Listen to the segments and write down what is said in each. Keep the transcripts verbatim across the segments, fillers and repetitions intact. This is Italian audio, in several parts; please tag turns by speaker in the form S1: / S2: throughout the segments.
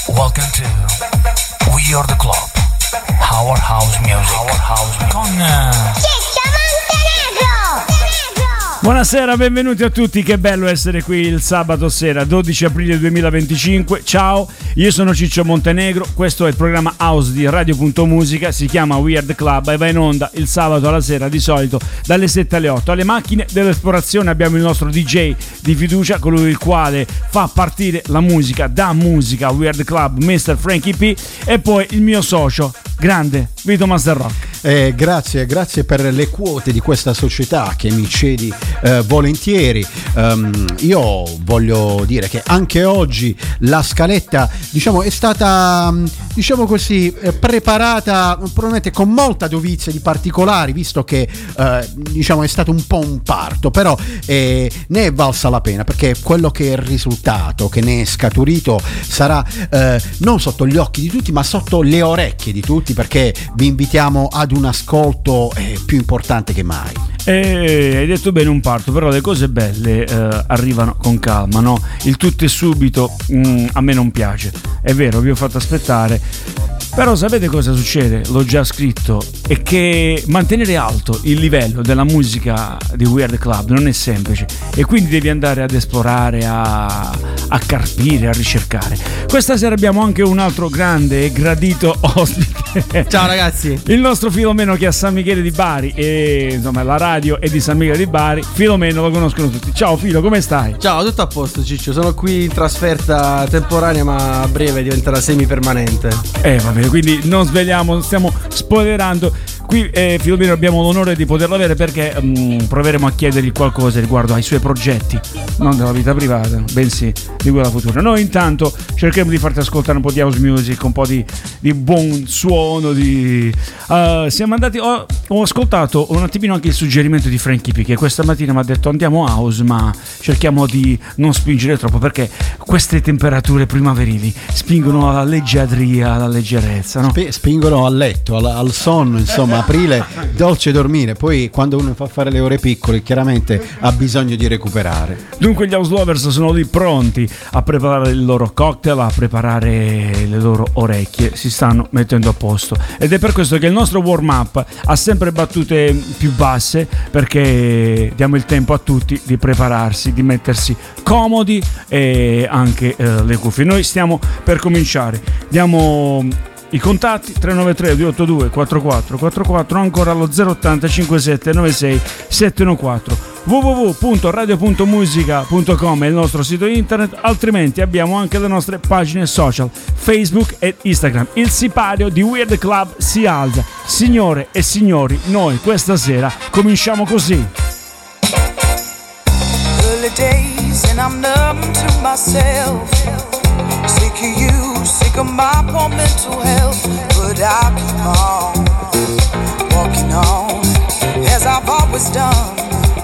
S1: Welcome to We Are The Club, Our House Music, Our House Music. Con uh...
S2: Buonasera, benvenuti a tutti, che bello essere qui il sabato sera, dodici aprile duemilaventicinque. Ciao, io sono Ciccio Montenegro, questo è il programma House di Radio Punto Musica, si chiama We Are The Club e va in onda il sabato alla sera, di solito dalle sette alle otto. Alle macchine dell'esplorazione abbiamo il nostro D J di fiducia, colui il quale fa partire la musica da musica, We Are The Club, mister Frankie P, e poi il mio socio, grande Vito Master Rock.
S3: Eh, grazie, grazie per le quote di questa società che mi cedi eh, volentieri. Um, io voglio dire che anche oggi la scaletta, diciamo, è stata, diciamo così, eh, preparata probabilmente con molta dovizia di particolari, visto che eh, diciamo è stato un po' un parto, però eh, ne è valsa la pena, perché quello che è il risultato che ne è scaturito sarà eh, non sotto gli occhi di tutti, ma sotto le orecchie di tutti, perché vi invitiamo ad un ascolto eh, più importante che mai.
S2: Eh, hai detto bene, un parto, però le cose belle eh, arrivano con calma, no? Il tutto e subito mh, a me non piace, è vero, vi ho fatto aspettare, però sapete cosa succede? L'ho già scritto, è che mantenere alto il livello della musica di We Are The Club non è semplice, e quindi devi andare ad esplorare, a, a carpire, a ricercare. Questa sera abbiamo anche un altro grande e gradito ospite.
S4: Ciao ragazzi.
S2: Il nostro Filomeno, che è a San Michele di Bari, e insomma la radio è di San Michele di Bari. Filomeno lo conoscono tutti. Ciao Filo, come stai?
S4: Ciao, tutto a posto Ciccio, sono qui in trasferta temporanea, ma a breve diventerà semipermanente.
S2: Eh vabbè, quindi non sveliamo, non stiamo spoilerando. Qui eh, Filomeno abbiamo l'onore di poterlo avere, perché um, proveremo a chiedergli qualcosa riguardo ai suoi progetti, non della vita privata, bensì di quella futura. Noi intanto cercheremo di farti ascoltare un po' di house music, un po' di, di buon suono, di... Uh, siamo andati, ho, ho ascoltato un attimino anche il suggerimento di Frankie P, che questa mattina mi ha detto andiamo house, ma cerchiamo di non spingere troppo, perché queste temperature primaverili spingono alla leggiadria, alla leggerezza, no?
S3: Sp- spingono al letto, al, al sonno, insomma. Aprile, dolce dormire, poi quando uno fa fare le ore piccole chiaramente ha bisogno di recuperare.
S2: Dunque gli house lovers sono lì pronti a preparare il loro cocktail, a preparare le loro orecchie, si stanno mettendo a posto, ed è per questo che il nostro warm up ha sempre battute più basse, perché diamo il tempo a tutti di prepararsi, di mettersi comodi, e anche eh, le cuffie. Noi stiamo per cominciare, diamo i contatti: tre nove tre due otto due quattro quattro quattro quattro, ancora allo zero ottanta cinquantasette novantasei settecentoquattro. w w w punto radio punto musica punto com è il nostro sito internet, altrimenti abbiamo anche le nostre pagine social Facebook e Instagram. Il sipario di We Are The Club si alza. Signore e signori, noi questa sera cominciamo così.
S5: Early days and I'm numb to myself, sick of you, sick of my poor mental health, but I'll keep on walking on as I've always done.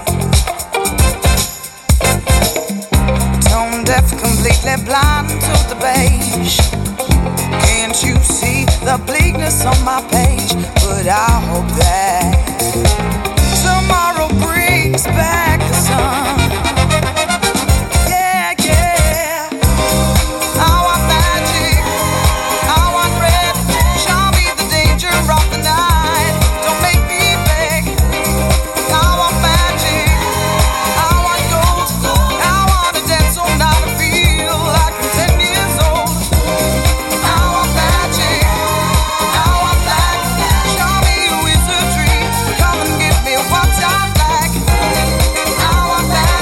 S5: Tone deaf, completely blind to the beige. Can't you see the bleakness on my page? But I hope that tomorrow brings back the sun.
S6: What's I like?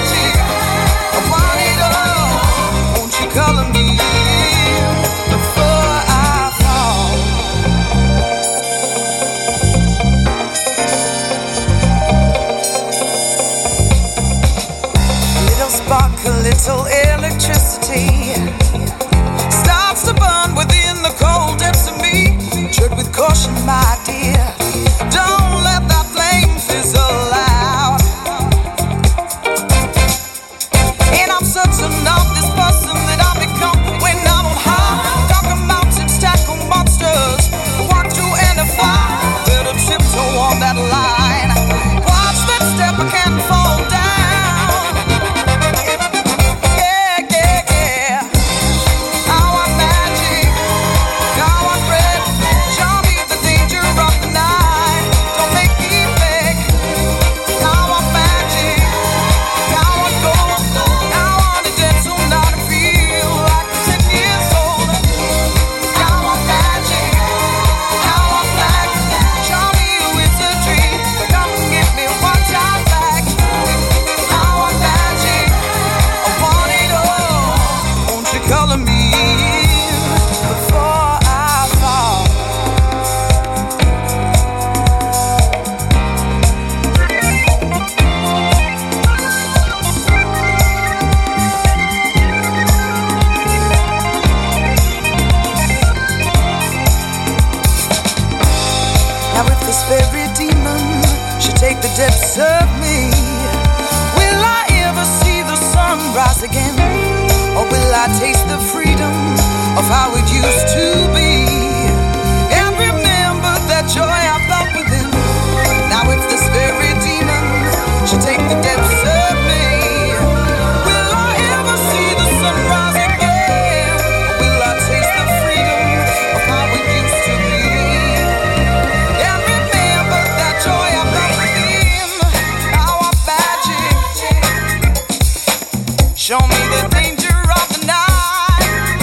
S5: depths of me. Will I ever see the sun rise again? Or will I taste the freedom of how it used to be? And remember that joy I felt within. Now if this very demon should take the depths of me, will I ever see the sun rise again? Or will I taste the freedom of how it used to be? And remember that joy I felt within. Our magic, show me the danger of the night.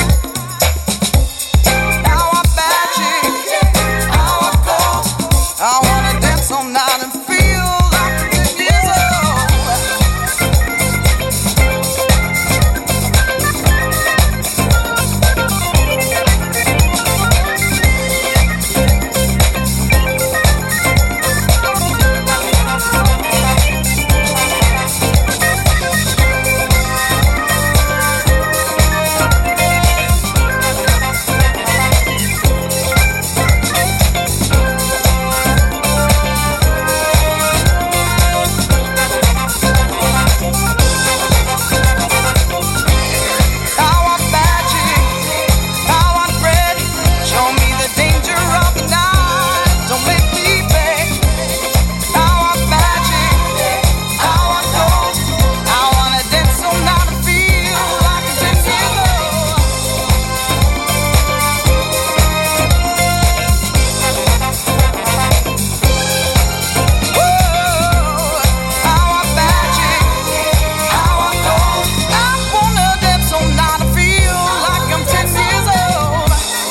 S5: Our magic, our gold, I wanna dance all night and feel like ten years old. Our magic, our bread, show me the danger of the night. Don't make me beg. Our magic, our gold, I wanna dance all night and feel like a ten years old. Whoa, our magic, our gold, I wanna dance all night and feel like I'm ten years old.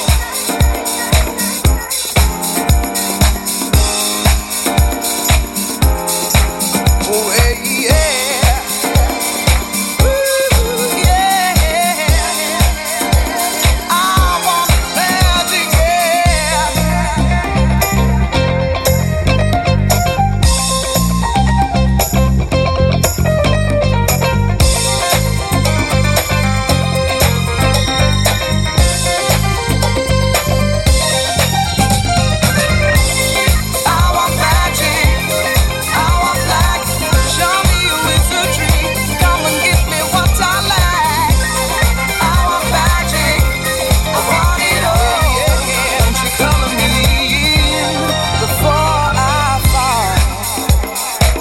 S5: Oh yeah, ooh yeah, I want magic, our magic, our black, show me a wizardry, come and give me what I like. Our magic, I want it all, yeah, yeah. Won't you color me in before I fall?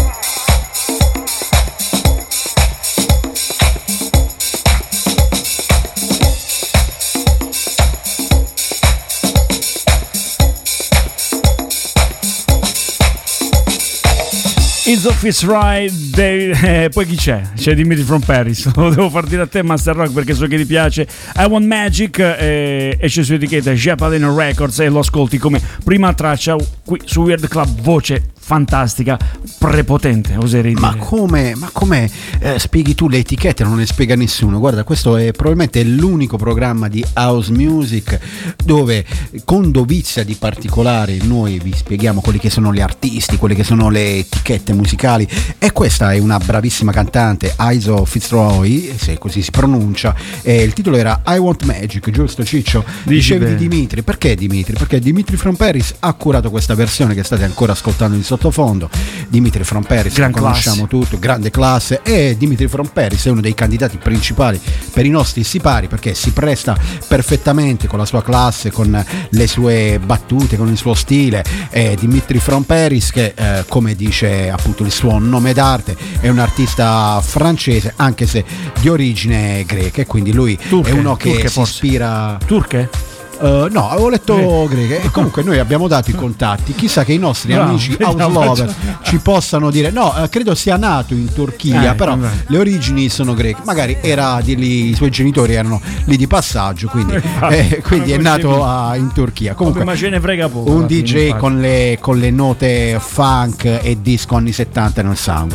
S2: It's Office Ride, David, eh, poi chi c'è? C'è Dimitri from Paris, lo devo far dire a te Master Rock perché so che ti piace. I Want Magic, eh, esce su etichetta Japadino Records e lo ascolti come prima traccia qui su Weird Club, voce fantastica, prepotente, oserei dire.
S3: Ma come, ma come eh, spieghi tu le etichette? Non le spiega nessuno. Guarda, questo è probabilmente l'unico programma di house music dove con dovizia di particolari noi vi spieghiamo quelli che sono gli artisti, quelle che sono le etichette musicali, e questa è una bravissima cantante, Iso Fitzroy, se così si pronuncia, e il titolo era I Want Magic, giusto Ciccio? Dicevi di Dimitri, perché Dimitri? Perché Dimitri from Paris ha curato questa versione che state ancora ascoltando in sottofondo. Dimitri from Paris,
S2: Gran
S3: lo conosciamo
S2: classe.
S3: tutto, grande classe, e Dimitri from Paris è uno dei candidati principali per i nostri sipari perché si presta perfettamente con la sua classe, con le sue battute, con il suo stile. E Dimitri from Paris, che eh, come dice appunto il suo nome d'arte, è un artista francese anche se di origine greca, e quindi lui
S2: Turche,
S3: è uno che
S2: turche
S3: si
S2: forse.
S3: ispira.
S2: Turche?
S3: Uh, no, avevo letto
S2: Eh.
S3: greche, e comunque noi abbiamo dato i contatti, chissà che i nostri
S2: Bravo,
S3: amici
S2: vediamo,
S3: house lover
S2: facciamo-
S3: ci possano dire. No, eh, credo sia nato in Turchia,
S2: Eh,
S3: però
S2: vabbè.
S3: le origini sono greche, magari era di lì, i suoi genitori erano lì di passaggio, quindi,
S2: Infatti,
S3: eh, quindi è
S2: come
S3: nato
S2: dicevi.
S3: a- in Turchia. Comunque
S2: Ma ce ne frega poco.
S3: un
S2: alla
S3: D
S2: fine,
S3: J
S2: infatti.
S3: con le, con le note funk e disco anni settanta nel sangue.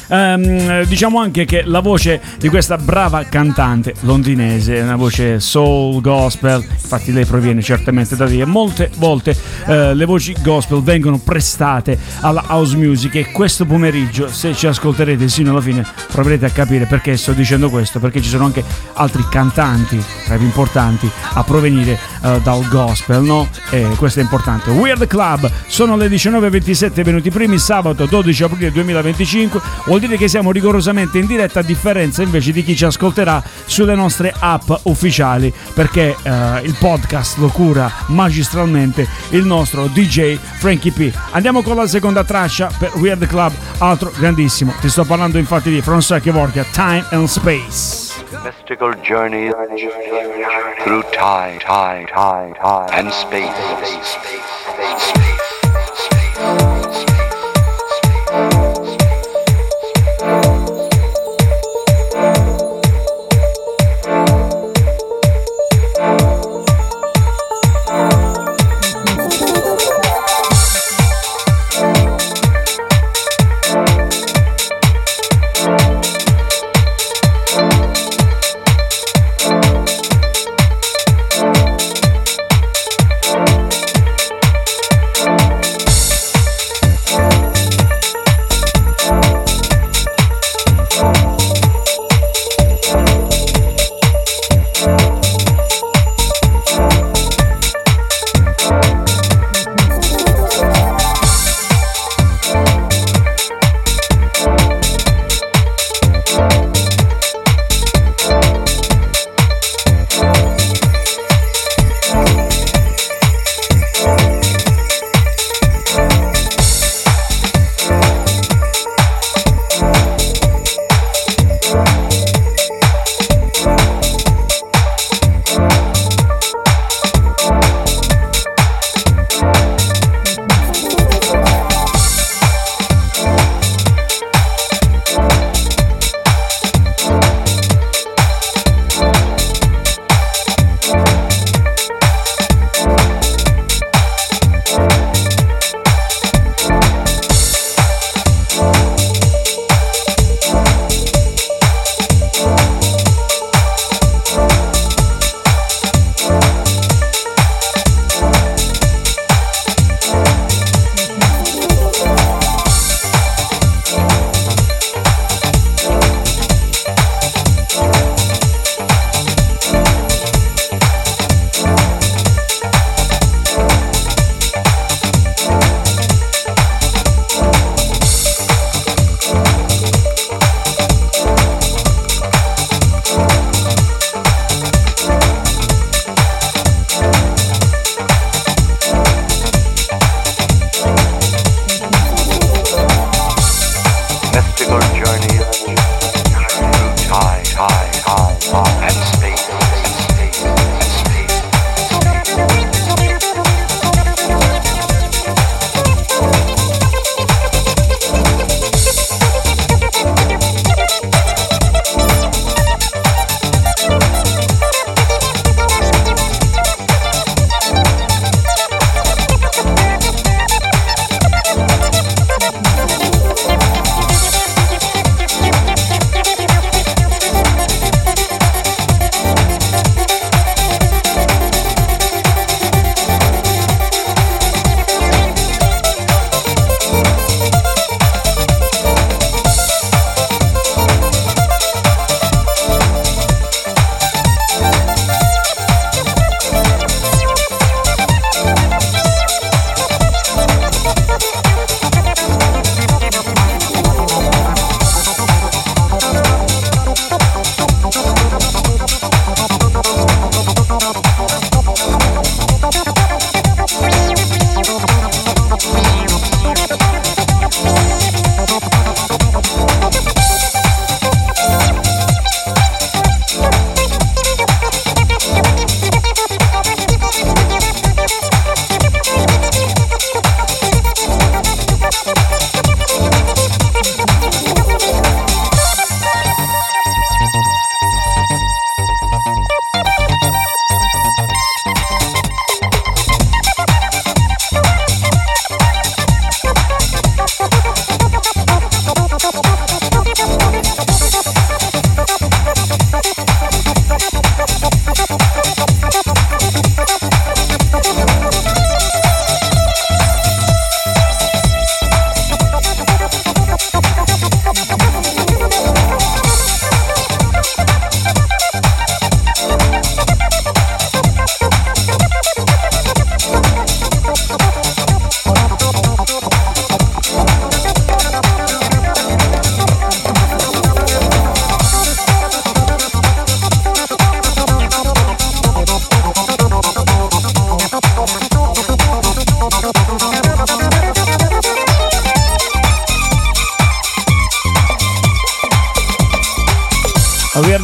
S2: ehm, diciamo anche che la voce di questa brava cantante londinese è una voce soul, gospel, infatti lei proviene certamente da lì e molte volte eh, le voci gospel vengono prestate alla house music e questo pomeriggio, se ci ascolterete sino alla fine, proverete a capire perché sto dicendo questo, perché ci sono anche altri cantanti tra i più importanti a provenire uh, dal gospel, no? E questo è importante. We're the Club, sono le diciannove e ventisette minuti primi, sabato dodici aprile duemilaventicinque, vuol dire che siamo rigorosamente in diretta, a differenza invece di chi ci ascolterà sulle nostre app ufficiali, perché uh, il podcast lo cura magistralmente il nostro D J Frankie P. Andiamo con la seconda traccia per We're the Club, altro grandissimo, ti sto parlando infatti di Francois Kevorkian, Time and Space.
S6: Mystical journey through time, time, time, time, and space. space, space, space, space.
S5: We'll be right back.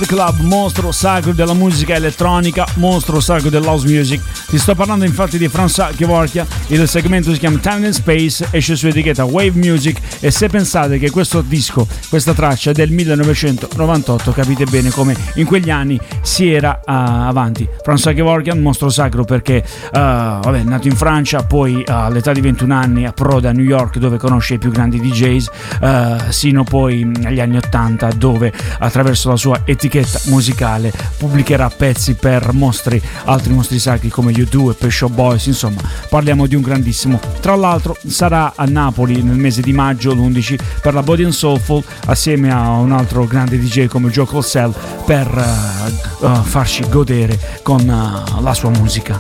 S2: Weird Club, mostro sacro della musica elettronica, mostro sacro dell'house music. Ti sto parlando infatti di François Kevorkian, il segmento si chiama Time and Space, esce su etichetta Wave Music, e se pensate che questo disco, questa traccia è del millenovecentonovantotto, capite bene come in quegli anni si era uh, avanti. François Kevorkian, mostro sacro perché uh, vabbè, è nato in Francia, poi uh, all'età di ventuno anni approda a New York dove conosce i più grandi D Js, uh, sino poi agli anni ottanta dove attraverso la sua etichetta musicale pubblicherà pezzi per mostri, altri mostri sacri come U due e Pet Shop Boys. Insomma, parliamo di un grandissimo. Tra l'altro sarà a Napoli nel mese di maggio, l'undici, per la Body and Soulful assieme a un altro grande D J come Joe Colcell per uh, uh, farci godere con uh, la sua musica.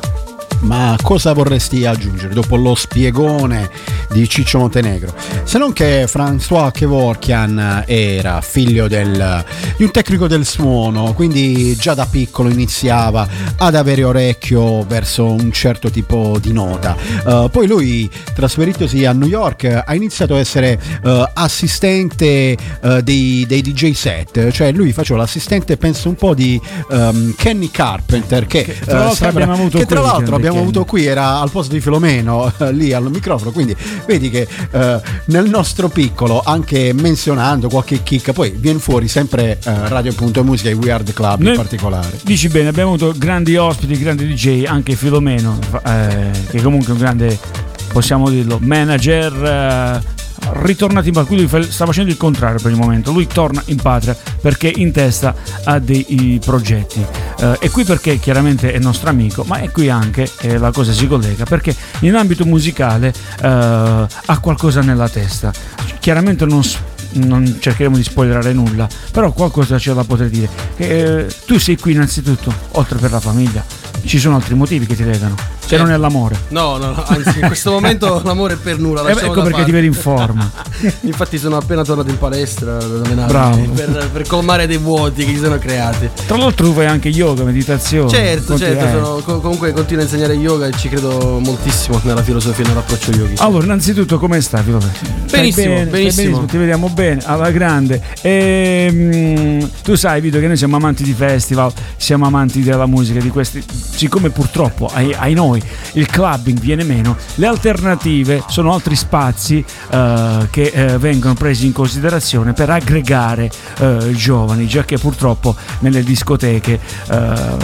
S3: Ma cosa vorresti aggiungere dopo lo spiegone di Ciccio Montenegro? Se non che François Kevorkian era figlio del, di un tecnico del suono, quindi già da piccolo iniziava ad avere orecchio verso un certo tipo di nota. Uh, poi lui, trasferitosi a New York, ha iniziato a essere uh, assistente uh, dei, dei D J set, cioè lui faceva l'assistente, penso un po' di um, Kenny Carpenter, che,
S2: che tra l'altro
S3: uh, sembra,
S2: abbiamo avuto
S3: che tra l'altro abbiamo
S2: Kenny.
S3: avuto qui, era al posto di Filomeno uh, lì al microfono, quindi vedi che uh, nel nostro piccolo, anche menzionando qualche chicca, poi viene fuori sempre uh, Radio Punto Musica e Weird Club. Noi, in particolare
S2: dici bene, abbiamo avuto grandi ospiti, grandi D J, anche Filomeno eh, che comunque è un grande, possiamo dirlo, manager eh, ritornato in patria. Lui sta facendo il contrario per il momento, lui torna in patria perché in testa ha dei progetti, eh, e qui perché chiaramente è nostro amico, ma è qui anche eh, la cosa si collega perché in ambito musicale eh, ha qualcosa nella testa. Chiaramente non non cercheremo di spoilerare nulla, però qualcosa c'è da poter dire. Eh, tu sei qui innanzitutto, oltre per la famiglia, ci sono altri motivi che ti legano, se certo. non è l'amore.
S4: No, no, no, anzi in questo momento l'amore è per nulla.
S2: Eh beh, ecco perché parte. Ti vedi in forma.
S4: Infatti sono appena tornato in palestra da
S2: Bravo.
S4: Per, per colmare dei vuoti che si sono creati.
S2: Tra l'altro tu fai anche yoga, meditazione.
S4: Certo, certo, sono, comunque continuo a insegnare yoga e ci credo moltissimo nella filosofia e nell'approccio yogi.
S2: Allora, innanzitutto come stai, Filomeno?
S4: Benissimo, bene, benissimo.
S2: benissimo, ti vediamo bene, alla grande. E, mh, tu sai, Vito, che noi siamo amanti di festival, siamo amanti della musica, di questi. Siccome purtroppo ai, ai noi il clubbing viene meno, le alternative sono altri spazi uh, che uh, vengono presi in considerazione per aggregare uh, i giovani, già che purtroppo nelle discoteche uh,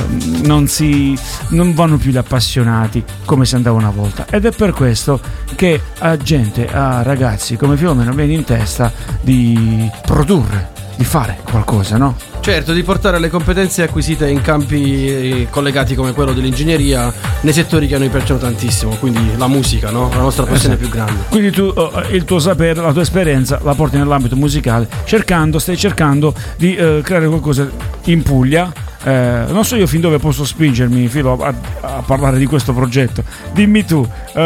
S2: non si non vanno più gli appassionati come si andava una volta, ed è per questo che a gente, a ragazzi come Filomeno viene in testa di produrre, di fare qualcosa, no?
S4: Certo, di portare le competenze acquisite in campi collegati come quello dell'ingegneria nei settori che a noi piacciono tantissimo, quindi la musica, no? La nostra passione esatto. più grande.
S2: Quindi tu uh, il tuo sapere, la tua esperienza la porti nell'ambito musicale, cercando, stai cercando di uh, creare qualcosa in Puglia. Eh, non so io fin dove posso spingermi, Filo, a, a parlare di questo progetto. Dimmi tu.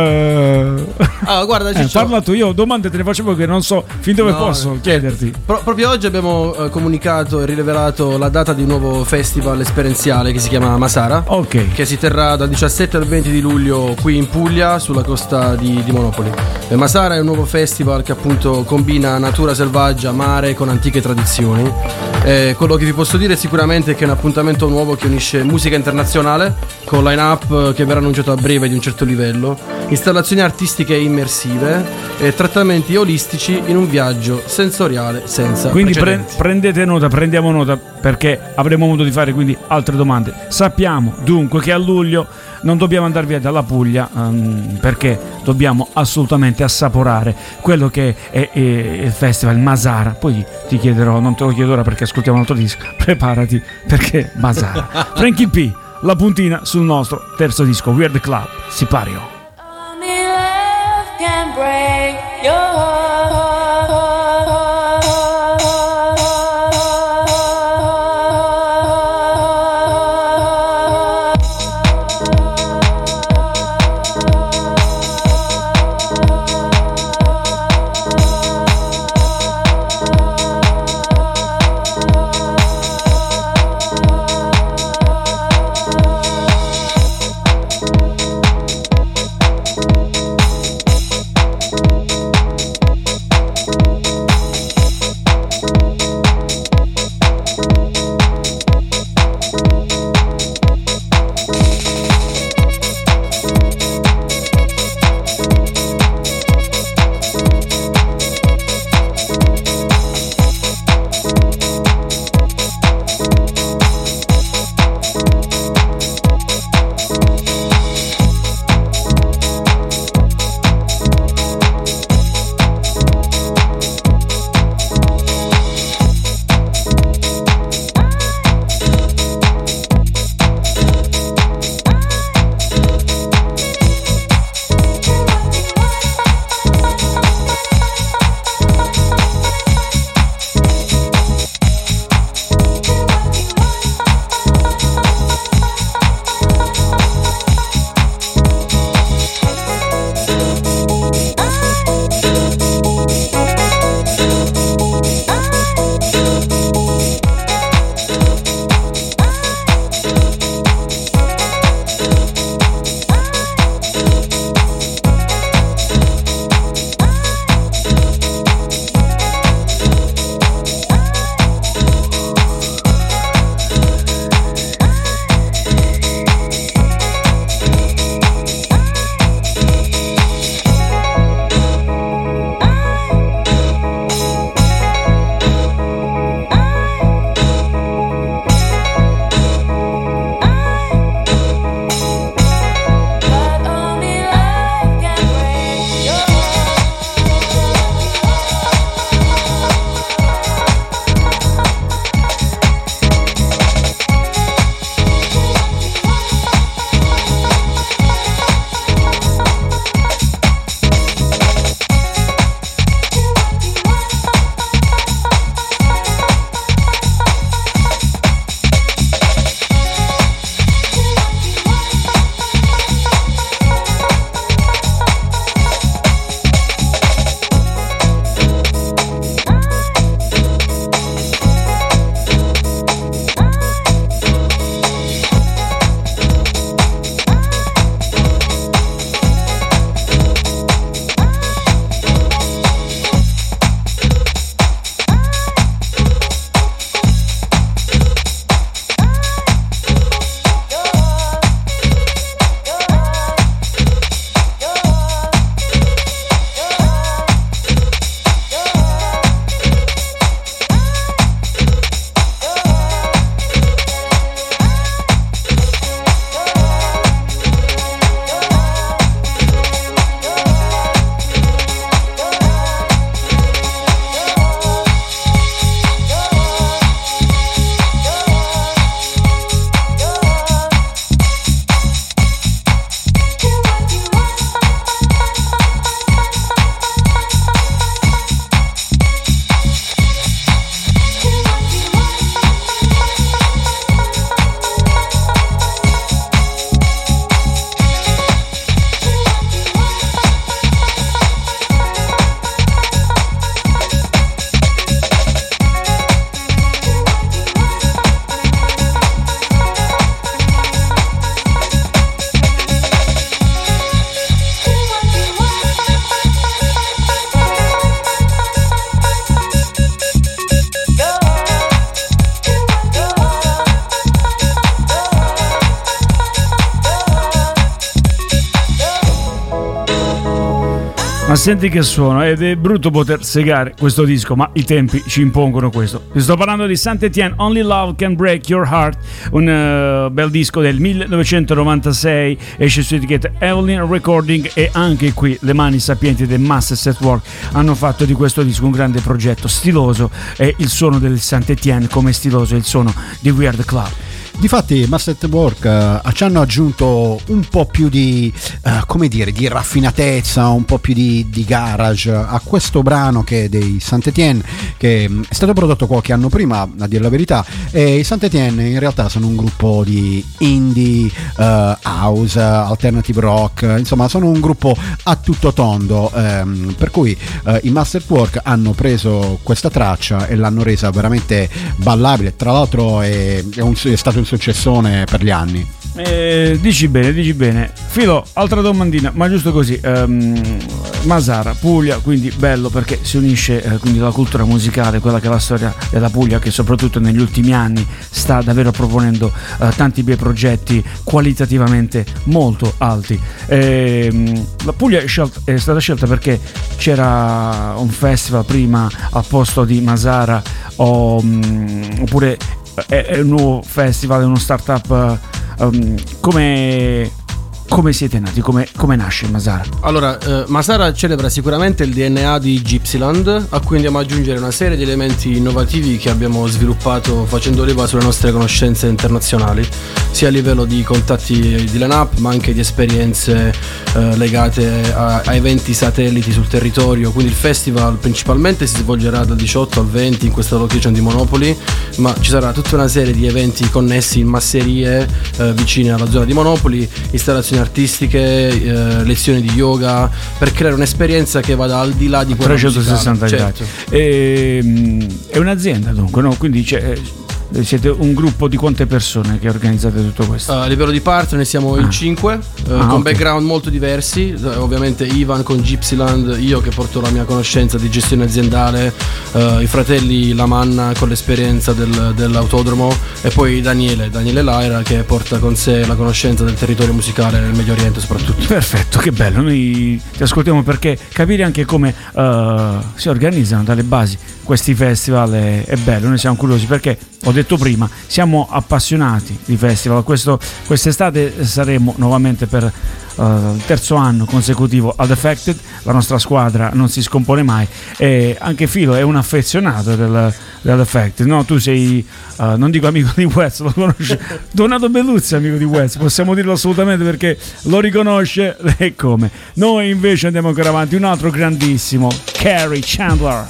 S2: Eh,
S4: ah, guarda,
S2: eh, parla tu, io domande te ne facevo che non so fin dove no, posso chiederti.
S4: Pro- proprio oggi abbiamo eh, comunicato e rivelato la data di un nuovo festival esperienziale che si chiama Masara,
S2: okay.
S4: che si terrà dal diciassette al venti di luglio qui in Puglia, sulla costa di, di Monopoli. E Masara è un nuovo festival che appunto combina natura selvaggia, mare con antiche tradizioni. Eh, quello che vi posso dire sicuramente è che è un appuntamento nuovo che unisce musica internazionale con line-up che verrà annunciato a breve di un certo livello, installazioni artistiche immersive e trattamenti olistici in un viaggio sensoriale senza
S2: quindi
S4: precedenti.
S2: Pre- prendete nota, prendiamo nota, perché avremo modo di fare quindi altre domande. Sappiamo dunque che a luglio non dobbiamo andare via dalla Puglia, um, perché dobbiamo assolutamente assaporare quello che è, è il festival Masara. Poi ti chiederò, non te lo chiedo ora perché ascoltiamo un altro disco, preparati perché Masara. Frankie P, la puntina sul nostro terzo disco Weird Club, Sipario.
S7: Only love can break your heart.
S2: Ma senti che suono, ed è brutto poter segare questo disco, ma i tempi ci impongono questo. Vi sto parlando di Saint Etienne, Only Love Can Break Your Heart, un uh, bel disco del millenovecentonovantasei, esce su etichetta Evelyn Recording, e anche qui le mani sapienti del Masters at Work hanno fatto di questo disco un grande progetto stiloso, e il suono del Saint Etienne come stiloso è il suono di We Are The Club.
S3: Difatti Masters at Work uh, ci hanno aggiunto un po' più di uh, come dire, di raffinatezza, un po' più di, di garage a questo brano che è dei Saint Etienne, che um, è stato prodotto qualche anno prima, a dire la verità, e i Saint Etienne in realtà sono un gruppo di indie, uh, house, alternative rock, insomma sono un gruppo a tutto tondo, um, per cui uh, i Masters at Work hanno preso questa traccia e l'hanno resa veramente ballabile. Tra l'altro è, è, un, è stato un successone per gli anni.
S2: Eh, dici bene, dici bene. Filo, altra domandina, ma giusto così. um, Masara, Puglia, quindi bello perché si unisce eh, quindi la cultura musicale, quella che è la storia della Puglia, che soprattutto negli ultimi anni sta davvero proponendo eh, tanti bei progetti qualitativamente molto alti. Eh, la Puglia è, scelta, è stata scelta perché c'era un festival prima al posto di Masara, o, um, oppure è, è un nuovo festival, è uno startup. Um, come, come siete nati? Come, come nasce Masara?
S4: Allora, eh, Masara celebra sicuramente il D N A di Gypsyland, a cui andiamo ad aggiungere una serie di elementi innovativi che abbiamo sviluppato facendo leva sulle nostre conoscenze internazionali, sia a livello di contatti di line-up ma anche di esperienze eh, legate a, a eventi satelliti sul territorio. Quindi il festival principalmente si svolgerà dal diciotto al venti in questa location di Monopoli, ma ci sarà tutta una serie di eventi connessi in masserie eh, vicine alla zona di Monopoli, installazioni artistiche, eh, lezioni di yoga, per creare un'esperienza che vada al di là di quella
S2: trecentosessanta gradi.
S4: Certo.
S2: E, è un'azienda dunque, no? Quindi c'è, siete un gruppo di quante persone che organizzate tutto questo?
S4: Uh, a livello di partner siamo
S2: ah.
S4: in cinque, uh,
S2: ah,
S4: con
S2: okay.
S4: background molto diversi, uh, ovviamente Ivan con Gypsyland, io che porto la mia conoscenza di gestione aziendale, uh, i fratelli Lamanna con l'esperienza del, dell'autodromo, e poi Daniele, Daniele Laira, che porta con sé la conoscenza del territorio musicale nel Medio Oriente soprattutto.
S2: Perfetto, che bello, noi ti ascoltiamo perché capire anche come uh, si organizzano dalle basi questi festival è, è bello, noi siamo curiosi perché ho detto prima, siamo appassionati di festival. Questo, quest'estate saremo nuovamente per uh, il terzo anno consecutivo ad Affected, la nostra squadra non si scompone mai, e anche Filo è un affezionato del, dell'Affected, no? Tu sei, uh, non dico amico di West, lo conosci, Donato Belluzzi è amico di West, possiamo dirlo assolutamente perché lo riconosce, e come. Noi invece andiamo ancora avanti, un altro grandissimo, Carrie Chandler.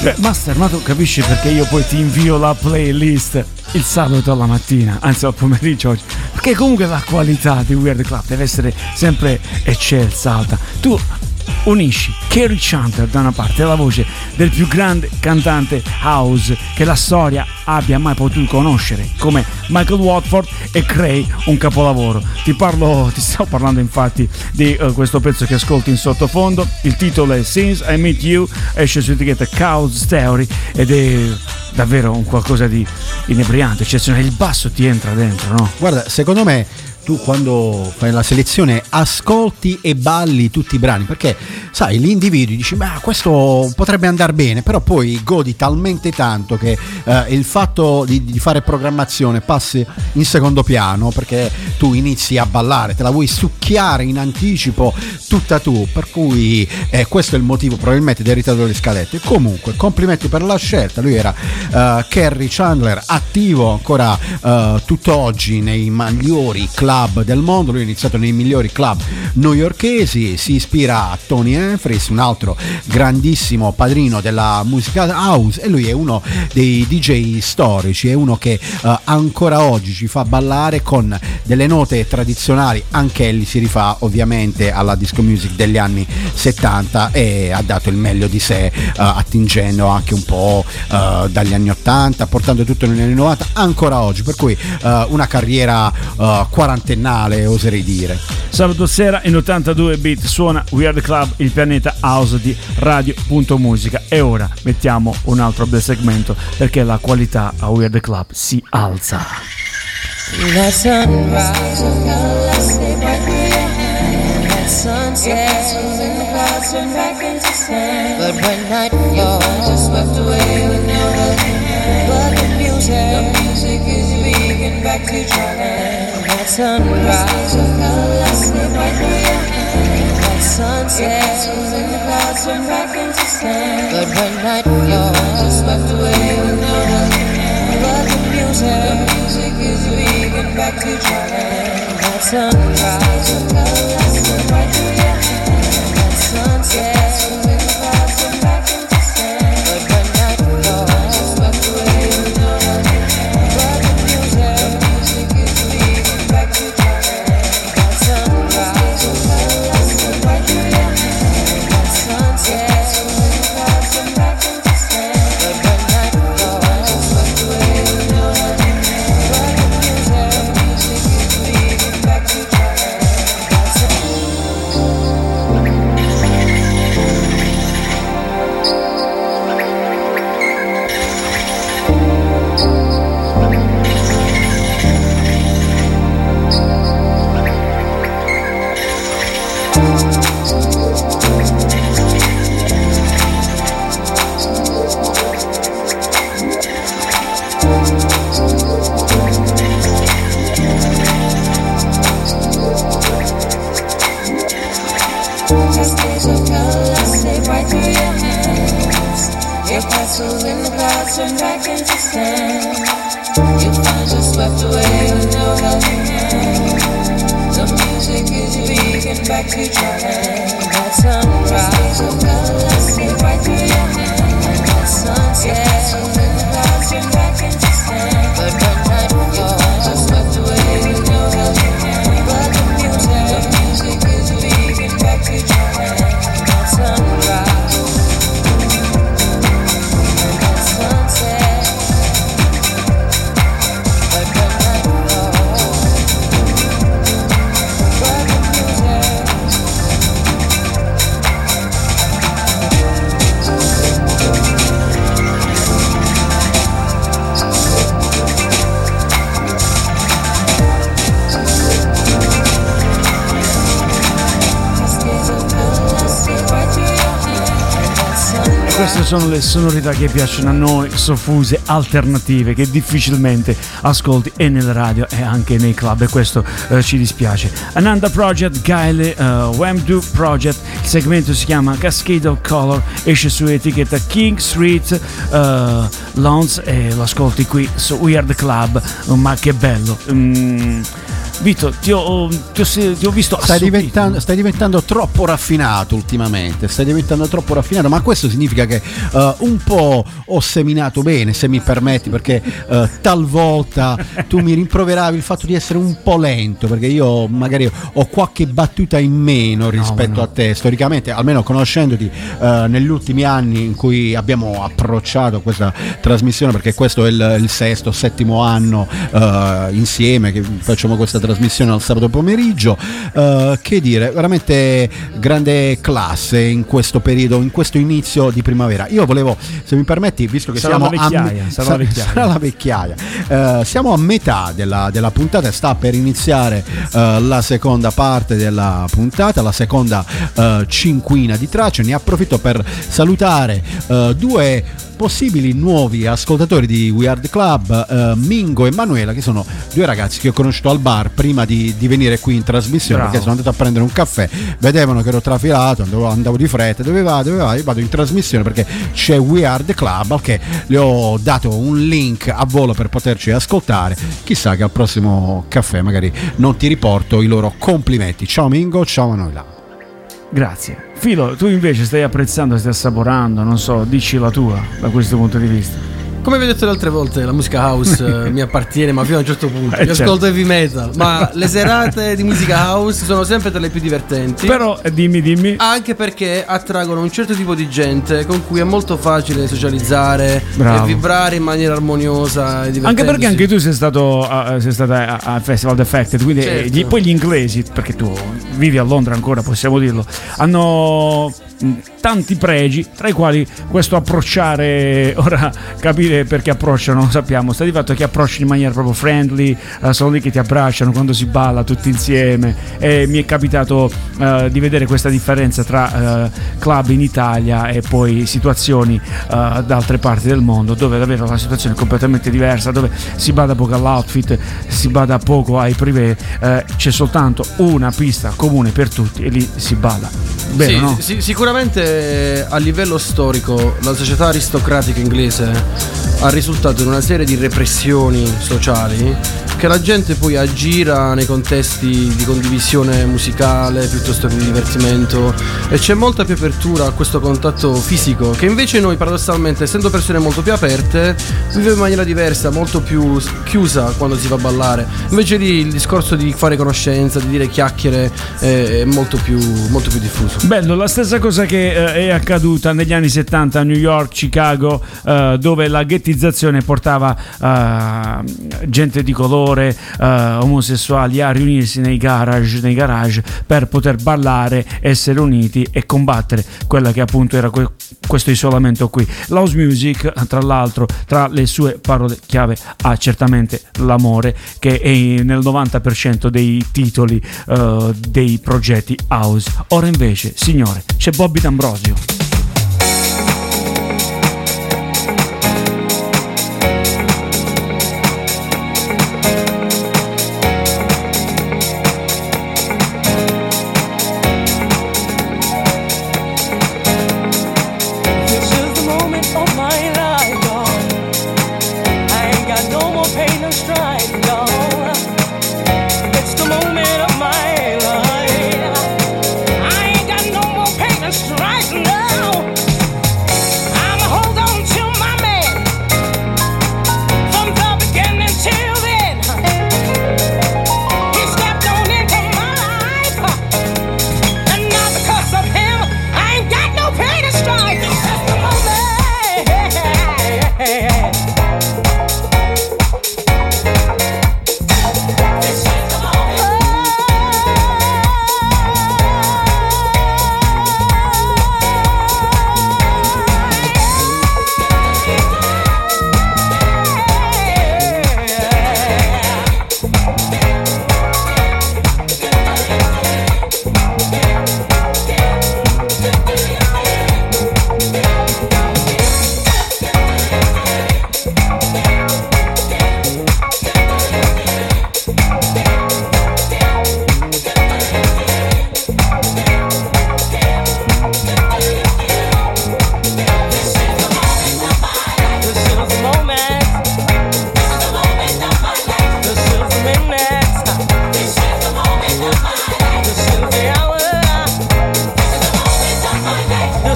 S2: Cioè, Master, ma tu capisci perché io poi ti invio la playlist il sabato alla mattina, anzi al pomeriggio oggi? Perché comunque la qualità di Weird Club deve essere sempre eccelsa, alta. Tu unisci Kerry Chandler da una parte, la voce del più grande cantante house che la storia abbia mai potuto conoscere, come Michael Watford, e crei un capolavoro. Ti parlo, ti sto parlando infatti di uh, questo pezzo che ascolti in sottofondo. Il titolo è Since I Met You, esce su etichetta Cow's Theory ed è davvero un qualcosa di inebriante, eccezionale. Il basso ti entra dentro, no?
S3: Guarda, secondo me tu quando fai la selezione ascolti e balli tutti i brani, perché sai, li individui, dici ma questo potrebbe andare bene, però poi godi talmente tanto che eh, il fatto di, di fare programmazione passi in secondo piano, perché tu inizi a ballare, te la vuoi succhiare in anticipo tutta tu, per cui eh, questo è il motivo probabilmente del ritardo delle scalette. Comunque complimenti per la scelta, lui era uh, Kerry Chandler, attivo ancora uh, tutt'oggi nei migliori club del mondo. Lui ha iniziato nei migliori club newyorkesi, si ispira a Tony Humphries, un altro grandissimo padrino della musica house, e lui è uno dei D J storici, è uno che uh, ancora oggi ci fa ballare con delle note tradizionali. Anche egli si rifà ovviamente alla disco music degli anni settanta e ha dato il meglio di sé, uh, attingendo anche un po' uh, dagli anni ottanta, portando tutto negli anni novanta ancora oggi, per cui uh, una carriera uh, quarantennale, oserei dire.
S2: Sabato sera in ottantadue bit suona Weird Club, il pianeta house di Radio.Musica. E ora mettiamo un altro bel segmento, perché la qualità a Weird Club si alza.
S7: That sunrise of color, stay right here. That sunset, in the clouds turn back into sand. But when night falls, just swept away with no helping hand. But the music, the music is vegan back to Thailand. That sunrise of color, stay right here. That sunset, in the clouds turn back into sand. But when night falls, just swept away with no helping hand. But the music, the music is vegan back to Thailand. That sunrise of color, stay right here. That sunset, in the clouds turn back into sand. But when night falls, just swept away with no helping hand. But the music, the music is vegan back to Thailand. That sunrise of color, stay right here. That sunset, in the clouds turn back into sand. But when night falls, just swept away with no helping hand. But the music, the music is vegan back to Thailand. That Cascades of color stay right through your hands. Your castles in the clouds turn back into sand. Your plans are swept away with no helping hand. The music is vegan back to Thailand. That sunrise of color stay right through your hands. That sunset in the clouds turn back into sand. But when night falls, just swept away with no helping hand. But the music, the music is vegan back to Thailand. That sunrise and that sunset. But when night falls, but the music.
S2: Queste sono le sonorità che piacciono a noi, soffuse, alternative, che difficilmente ascolti e nella radio e anche nei club, e questo eh, ci dispiace. Ananda Project, Gaile, uh, Wemdu Project, il segmento si chiama Cascade of Color, esce su etichetta King Street uh, Lounge e lo ascolti qui su Weird Club. Ma che bello! Mm. Vito, ti ho, ti ho, ti ho visto
S3: stai
S2: assopito.
S3: diventando, stai diventando troppo raffinato ultimamente, stai diventando troppo raffinato, ma questo significa che uh, un po' ho seminato bene, se mi permetti, perché uh, talvolta tu mi rimproveravi il fatto di essere un po' lento, perché io magari ho qualche battuta in meno rispetto no, no. a te, storicamente, almeno conoscendoti uh, negli ultimi anni in cui abbiamo approcciato questa trasmissione, perché questo è il, il sesto, settimo anno uh, insieme che facciamo questa trasmissione al sabato pomeriggio, uh, che dire, veramente grande classe in questo periodo, in questo inizio di primavera. Io volevo, se mi permetti, visto che
S2: sarà
S3: siamo
S2: la vecchiaia,
S3: a
S2: sarà,
S3: sa-
S2: la vecchiaia.
S3: sarà la vecchiaia, uh, siamo a metà della, della puntata, sta per iniziare uh, la seconda parte della puntata, la seconda uh, cinquina di tracce. Ne approfitto per salutare uh, due possibili nuovi ascoltatori di We Are The Club, uh, Mingo e Manuela, che sono due ragazzi che ho conosciuto al bar prima di, di venire qui in trasmissione. Bravo. Perché sono andato a prendere un caffè, vedevano che ero trafilato, andavo, andavo di fretta, dove va, dove va? Io vado in trasmissione perché c'è We Are The Club, al che le ho dato un link a volo per poterci ascoltare. Chissà che al prossimo caffè magari non ti riporto i loro complimenti. Ciao Mingo, ciao Manuela.
S2: Grazie. Filo, tu invece stai apprezzando, stai assaporando, non so, dici la tua da questo punto di vista.
S4: Come vi ho detto le altre volte, la musica house eh, mi appartiene, ma fino a un certo punto.
S2: Eh,
S4: Io
S2: certo.
S4: ascolto heavy metal, ma le serate di musica house sono sempre tra le più divertenti.
S2: Però eh, dimmi, dimmi.
S4: Anche perché attraggono un certo tipo di gente con cui è molto facile socializzare.
S2: Bravo.
S4: E vibrare in maniera armoniosa e divertendosi.
S2: Anche perché anche tu sei stato a, sei stata a, a Festival Defected, quindi
S4: certo.
S2: gli, poi gli inglesi, perché tu vivi a Londra ancora, possiamo dirlo, hanno tanti pregi, tra i quali questo approcciare, ora capire perché approcciano, lo sappiamo, sta di fatto che approcciano in maniera proprio friendly, uh, sono lì che ti abbracciano quando si balla tutti insieme, e mi è capitato uh, di vedere questa differenza tra uh, club in Italia e poi situazioni uh, da altre parti del mondo, dove davvero la situazione è completamente diversa, dove si bada poco all'outfit, si bada poco ai privé, uh, c'è soltanto una pista comune per tutti e lì si balla. Bene,
S4: sì,
S2: no?
S4: sì, sicuramente a livello storico la società aristocratica inglese ha risultato in una serie di repressioni sociali che la gente poi aggira nei contesti di condivisione musicale piuttosto che di divertimento, e c'è molta più apertura a questo contatto fisico che invece noi paradossalmente, essendo persone molto più aperte, viviamo in maniera diversa, molto più chiusa quando si va a ballare. Invece lì il discorso di fare conoscenza, di dire chiacchiere è molto più, molto più diffuso.
S2: Bello, la stessa cosa che eh, è accaduta negli anni settanta a New York, Chicago, eh, dove la ghettizzazione portava eh, gente di colore, eh, omosessuali a riunirsi nei garage, nei garage per poter ballare, essere uniti e combattere quella che appunto era que- questo isolamento qui. L'house music, tra l'altro, tra le sue parole chiave ha certamente l'amore, che è nel novanta per cento dei titoli eh, dei progetti house. Ora invece, signore, c'è Bobby D'Ambrosio.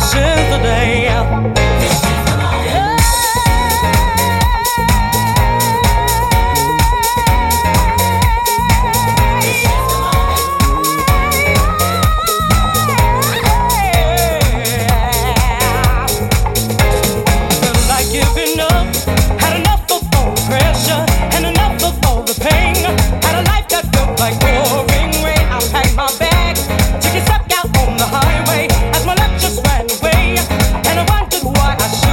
S8: this is the day.
S5: Highway as my life just ran away, and I wondered why I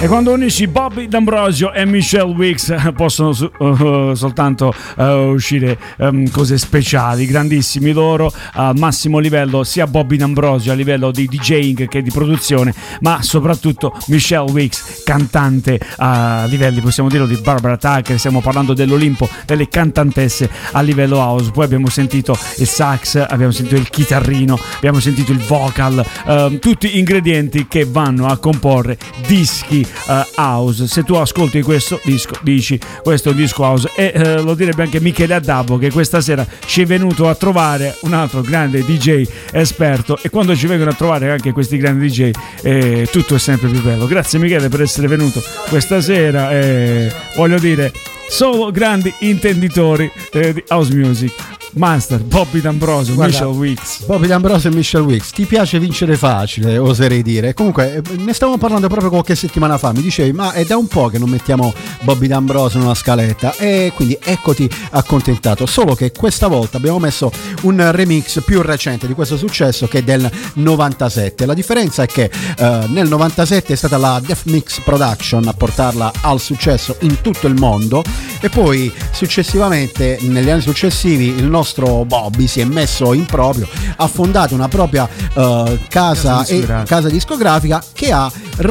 S2: E quando unisci Bobby D'Ambrosio e Michelle Weeks possono su, uh, soltanto uh, uscire um, cose speciali, grandissimi loro, al massimo livello, sia Bobby D'Ambrosio a livello di DJing che di produzione, ma soprattutto Michelle Weeks, cantante a livelli, possiamo dirlo, di Barbara Tucker. Stiamo parlando dell'Olimpo delle cantantesse a livello house. Poi abbiamo sentito il sax, abbiamo sentito il chitarrino, abbiamo sentito il vocal, uh, tutti ingredienti che vanno a comporre dischi Uh, house. Se tu ascolti questo disco dici questo è un disco house, e uh, lo direbbe anche Michele Addabbo, che questa sera ci è venuto a trovare, un altro grande D J esperto, e quando ci vengono a trovare anche questi grandi D J eh, tutto è sempre più bello. Grazie Michele per essere venuto questa sera, eh, voglio dire, solo grandi intenditori eh, di house music. Master Bobby D'Ambrosio,
S3: Guarda,
S2: Michelle Weeks.
S3: Bobby D'Ambrosio e Michelle Weeks, ti piace vincere facile, oserei dire. Comunque ne stavamo parlando proprio qualche settimana fa, mi dicevi ma è da un po' che non mettiamo Bobby D'Ambrosio in una scaletta, e quindi eccoti accontentato. Solo che questa volta abbiamo messo un remix più recente di questo successo, che è del novantasette. La differenza è che eh, nel novantasette è stata la Def Mix Production a portarla al successo in tutto il mondo, e poi successivamente negli anni successivi il nostro nostro Bobby si è messo in proprio, ha fondato una propria uh, casa, casa, discografica. E, casa discografica che ha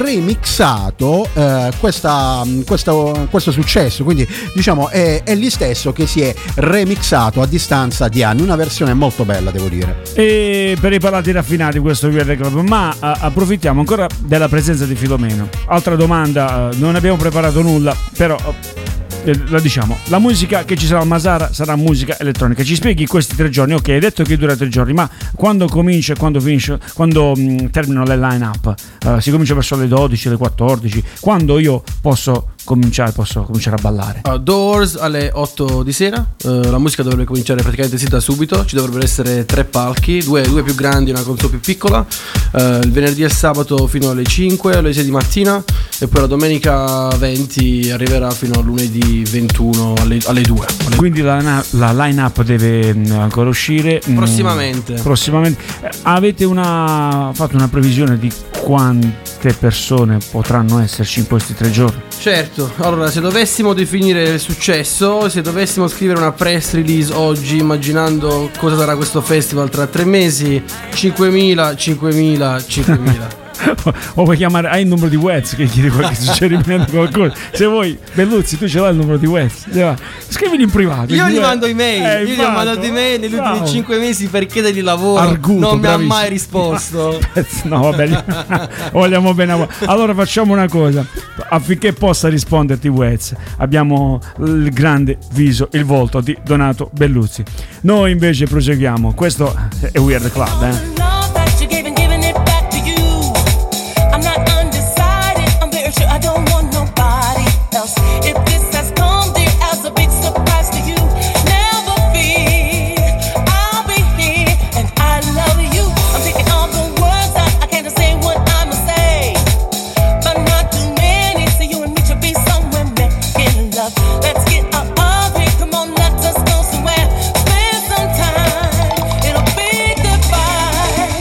S3: remixato uh, questa, questo, questo successo, quindi diciamo è, è lì stesso che si è remixato a distanza di anni, una versione molto bella, devo dire.
S2: E per i palati raffinati questo V R Club, ma uh, approfittiamo ancora della presenza di Filomeno. Altra domanda, uh, non abbiamo preparato nulla, però uh, la diciamo, la musica che ci sarà al Masara sarà musica elettronica. Ci spieghi questi tre giorni? Ok, hai detto che dura tre giorni, ma quando comincia e quando finisce, quando mh, terminano le line up? Uh, si comincia verso le dodici, le quattordici? Quando io posso cominciare posso cominciare a ballare?
S4: Uh, Doors alle otto di sera, uh, la musica dovrebbe cominciare praticamente sì da subito. Ci dovrebbero essere tre palchi, due, due più grandi e una console più piccola, uh, il venerdì e il sabato fino alle cinque, alle sei di mattina, e poi la domenica venti arriverà fino a lunedì ventuno alle, alle due. Alle
S2: Quindi la, la line up deve ancora uscire
S4: prossimamente.
S2: Mm, prossimamente. Avete una, fatto una previsione di quante persone potranno esserci in questi tre giorni?
S4: Certo, allora se dovessimo definire il successo, se dovessimo scrivere una press release oggi immaginando cosa sarà questo festival tra tre mesi, cinquemila, cinquemila, cinquemila.
S2: O puoi chiamare, hai il numero di Wez che chiedi qualche suggerimento, qualcosa. Se vuoi, Belluzzi, tu ce l'hai il numero di Wez, scrivili in privato.
S4: Io
S2: gli
S4: gli mando email,
S2: eh,
S4: io gli ho mandato email negli
S2: bravo.
S4: ultimi cinque mesi per chiedergli lavoro.
S2: Arguto,
S4: non
S2: bravissimo.
S4: mi ha mai risposto.
S2: No, vabbè, vogliamo bene a voi. Allora facciamo una cosa, affinché possa risponderti Wez, abbiamo il grande viso, il volto di Donato Belluzzi. Noi invece proseguiamo. Questo è We Are The Club, eh.
S7: Let's get up of it, come on, let us go somewhere. Spend some time, it'll be goodbye.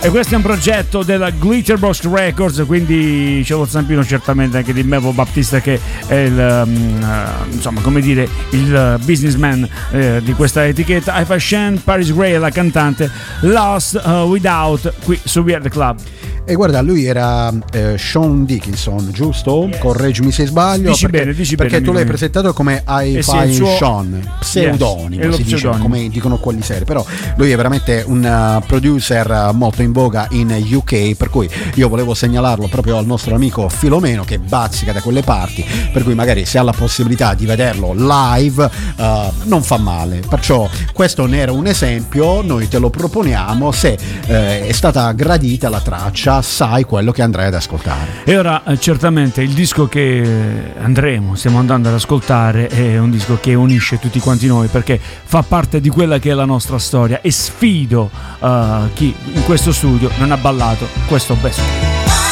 S2: E questo è un progetto della Glitterbox Records, quindi c'è lo zampino certamente anche di Mevo Baptista, che è il um, uh, insomma, come dire, il businessman eh, di questa etichetta. Haifa Shen, Paris Gray è la cantante. Lost uh, Without qui su Weird Club.
S3: E guarda, lui era eh, Sean Dickinson, giusto?
S2: Yes.
S3: Correggimi se sbaglio.
S2: Dici
S3: perché,
S2: bene, dici
S3: perché
S2: bene,
S3: tu l'hai
S2: mi-
S3: presentato come
S2: Eh sì,
S3: Hi-Fi
S2: il suo-
S3: Sean, pseudonimo,
S2: Yes, è lo
S3: si dice,
S2: pseudonimo.
S3: come dicono quelli seri. Però lui è veramente un uh, producer uh, molto in voga in U K, per cui io volevo segnalarlo proprio al nostro amico Filomeno, che bazzica da quelle parti, per cui magari se ha la possibilità di vederlo live uh, non fa male. Perciò questo ne era un esempio, noi te lo proponiamo. Se eh, è stata gradita la traccia, sai quello che andrai ad ascoltare.
S2: E ora eh, certamente il disco che andremo, stiamo andando ad ascoltare, è un disco che unisce tutti quanti noi, perché fa parte di quella che è la nostra storia, e sfido uh, chi in questo studio non ha ballato questo best.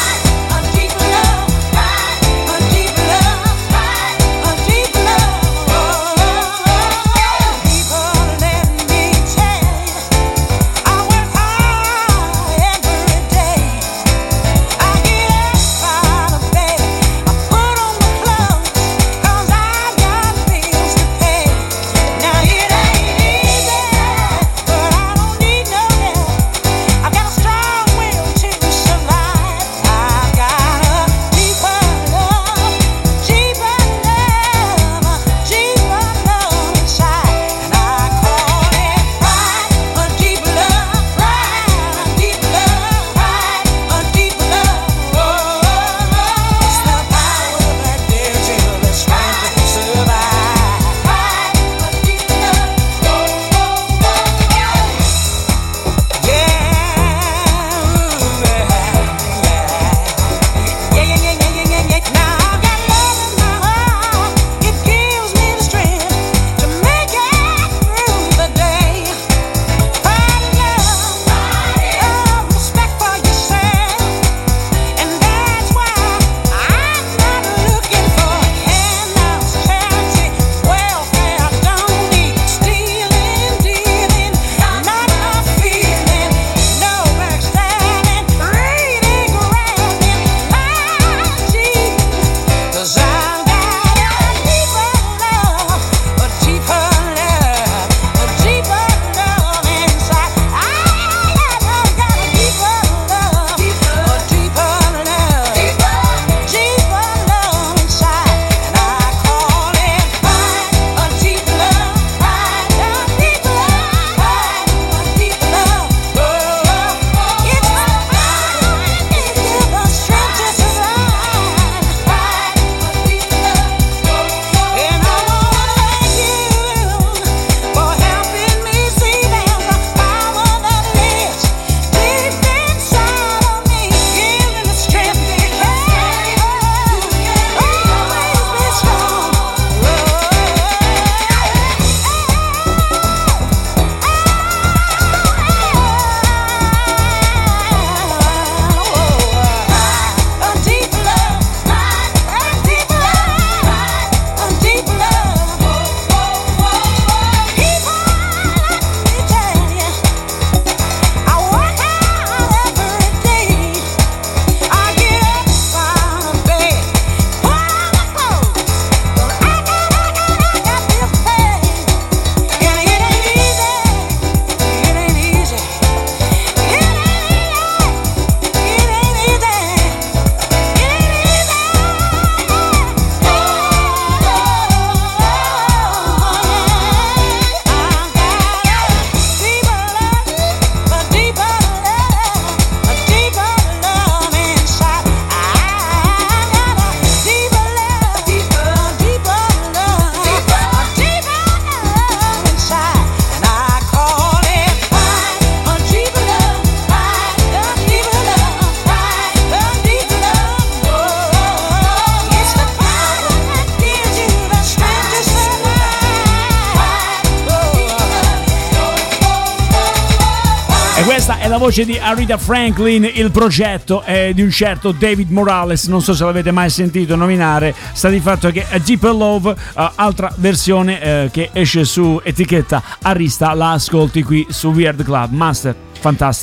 S2: Questa è la voce di Aretha Franklin. Il progetto è di un certo David Morales, non so se l'avete mai sentito nominare. Sta di fatto che A Deeper Love, uh, altra versione uh, che esce su etichetta Arista, la ascolti qui su Weird Club. Master, fantastico.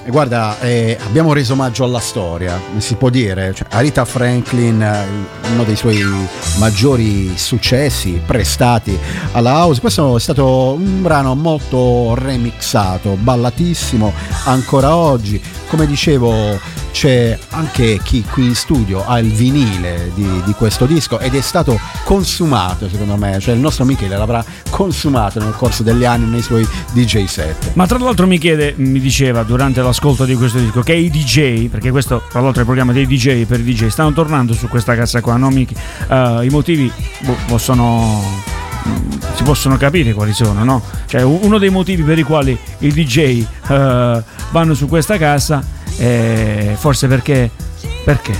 S3: guarda, eh, abbiamo reso omaggio alla storia, si può dire, cioè, Aretha Franklin, eh, uno dei suoi maggiori successi prestati alla house. Questo è stato un brano molto remixato, ballatissimo ancora oggi. Come dicevo, c'è anche chi qui in studio ha il vinile di, di questo disco ed è stato consumato, secondo me, cioè il nostro Michele l'avrà consumato nel corso degli anni nei suoi D J set.
S2: Ma tra l'altro Michele mi diceva durante l'ascolto di questo disco che i D J, perché questo tra l'altro è il programma dei D J per i D J, stanno tornando su questa cassa qua, no Michi? Uh, I motivi boh, possono... si possono capire quali sono, no? Cioè uno dei motivi per i quali i D J uh, vanno su questa cassa è forse perché perché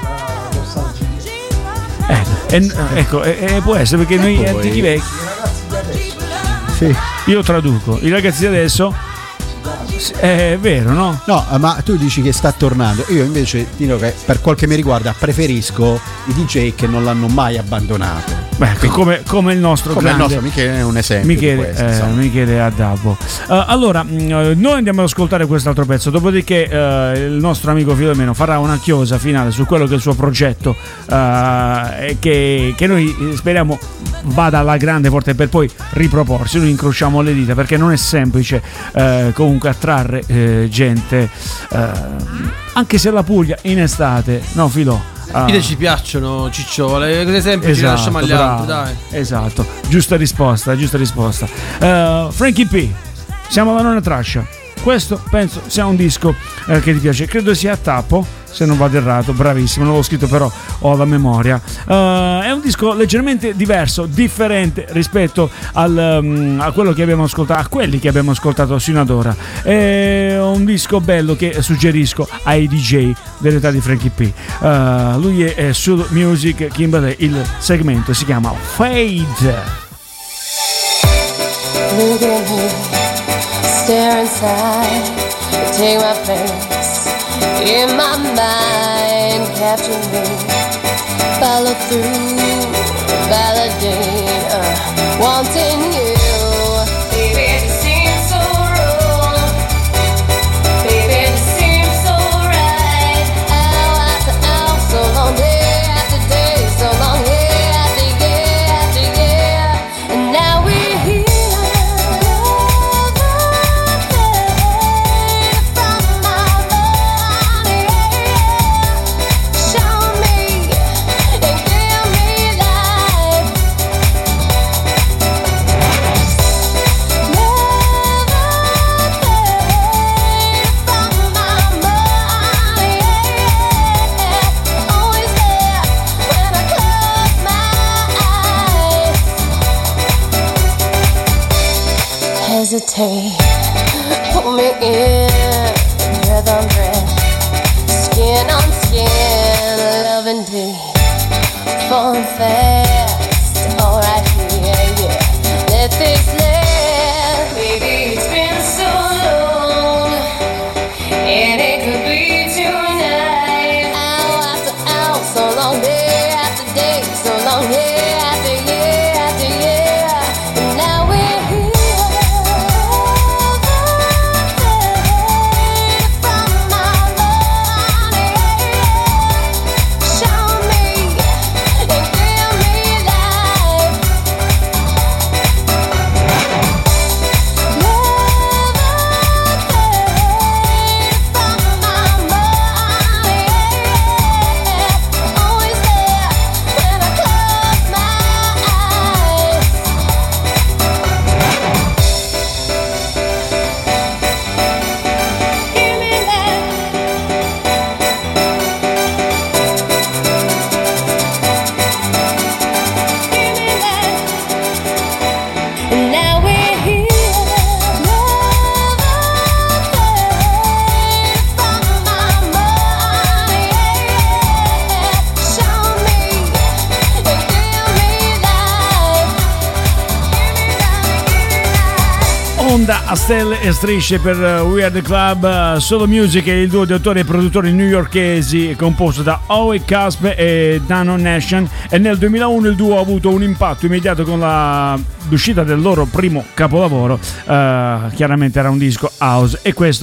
S2: eh, eh, ecco eh, eh, può essere perché noi antichi vecchi,
S3: sì.
S2: Io traduco i ragazzi di adesso. È vero, no?
S3: No, ma tu dici che sta tornando. Io invece dico che per quel che mi riguarda preferisco i D J che non l'hanno mai abbandonato.
S2: Beh, quindi, come, come il nostro
S3: come
S2: grande,
S3: il nostro Michele è un esempio
S2: Michele,
S3: di questo,
S2: eh, Michele Addabbo. Uh, allora, mh, noi andiamo ad ascoltare quest'altro pezzo, dopodiché uh, il nostro amico Filomeno farà una chiosa finale su quello che è il suo progetto, uh, che, che noi speriamo vada alla grande forte per poi riproporsi. Noi incrociamo le dita perché non è semplice uh, comunque attrarre uh, gente, uh, anche se la Puglia in estate, no Filo?
S4: Ah. Ide ci piacciono, cicciole, cose semplici, esatto, lasciamo agli altri, dai.
S2: Esatto, giusta risposta, giusta risposta. Uh, Frankie P, siamo alla nona traccia. Questo penso sia un disco eh, che ti piace, credo sia a tappo, se non vado errato, bravissimo, non l'ho scritto però ho la memoria. Uh, è un disco leggermente diverso, differente rispetto al, um, a quello che abbiamo ascoltato, a quelli che abbiamo ascoltato sino ad ora. È un disco bello che suggerisco ai D J dell'età di Frankie P. Uh, lui è, è Soul Music Kimberley, il segmento si chiama Fade.
S7: Stare inside, take my place in my mind, capture me, follow through, validate, uh, wanting you. Baby, it seems so wrong. Baby, it seems so right. Hour after hour, so long, day after day, so long, year after year after year, and now we're here. Hesitate, pull me in, breath on breath, skin on skin, love and deep, falling fast, alright here, yeah, let this last. Baby, it's been so long, and it could be tonight. Hour after hour, so long, day after day, so long, year after year after year, and now we're here. Show me and give me life.
S2: Onda a stelle e strisce per We Are The Club. Solo Music è il duo di autori e produttori newyorkesi composto da Howie Casp e Dano Nation, e nel duemilauno il duo ha avuto un impatto immediato con la, l'uscita del loro primo capolavoro. Uh, chiaramente era un disco house, e questo